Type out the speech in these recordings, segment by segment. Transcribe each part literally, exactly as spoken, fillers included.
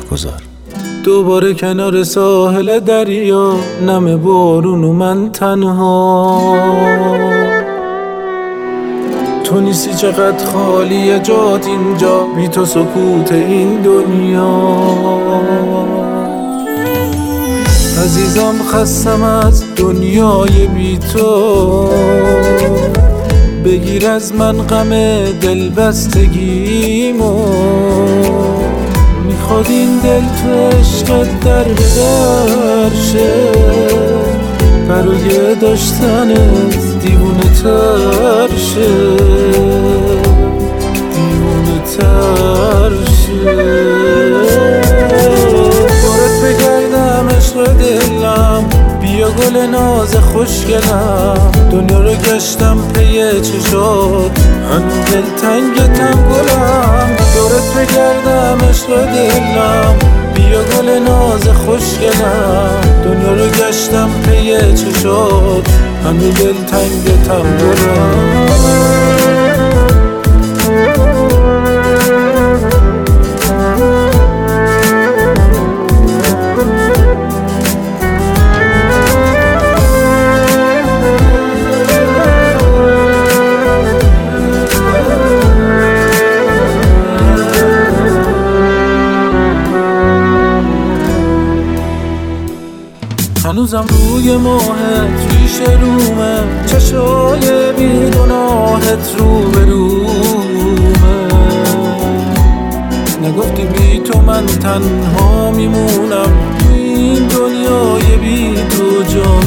گذار. دوباره کنار ساحل دریا، نم بارون و من تنها. تو نیستی چقدر خالیه جات اینجا، بی تو سکوت این دنیا. عزیزم خستم از دنیای بی تو، بگیر از من غم دلبستگیمو. میخواد این دل تو عشقت در بدر شه، برای داشتنت دیوونه تر شه، دیوونه تر شه. دورت بگردم عشق دلم، بیا گل ناز خوشگلم. دنیا رو گشتم پی چشات، هنوز دلتنگتم گلم. دورت بگردم عشق دلم، بیا گل ناز خوشگلم. دنیا رو گشتم پی چشات، هنوز دلتنگتم گلم. هنوزم روی ماهت ریش رومه، چشای بی گناهت رو به رومه. نگفتی بی تو من تنها میمونم، تو این دنیای بی تو جا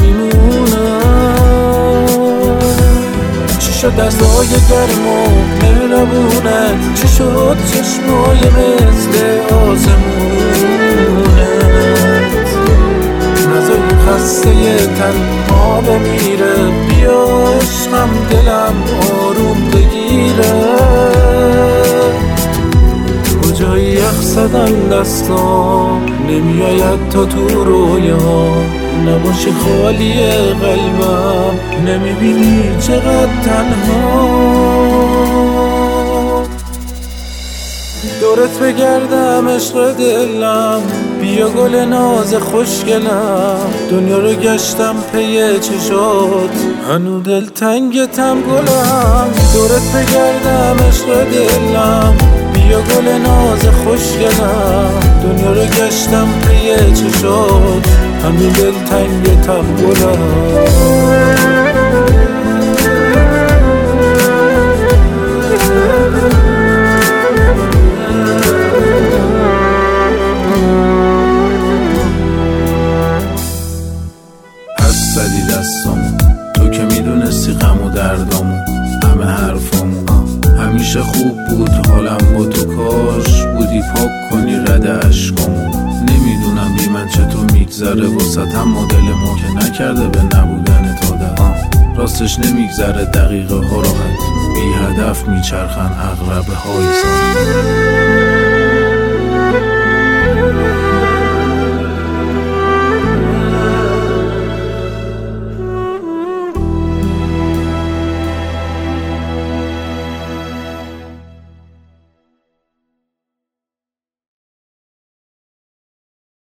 میمونم. چی شد دستای گرم و مهربونه، چی شد چشمای مثل آسمونه. خسته تنها بمیره، بیا عشقم دلم آروم بگیره. کجایی یخ زدن دستام، نمیاید تا تو رویا. نباشی خالی قلبم، نمیبینی چقدر تنها. دورت بگردم عشق دلم، بیا گل ناز خوشگلم. دنیا رو گشتم پی چشات، هنو دلتنگتم گلم. دورت بگردم عشق دلم، بیا گل ناز خوشگلم. دنیا رو گشتم پی چشات، هنو دلتنگتم گلم. زدی دستامو، تو که میدونستی غم و دردامو، همه حرفامو. همیشه خوب بود حالم با تو، کاش بودی پاک کنی رد عشقامو. نمیدونم بی من چطور میگذره واسطم، مدل ما که نکرده به نبودن عادت. راستش نمیگذره دقیقه ها راحت، بی هدف میچرخن عقربه های ساعت.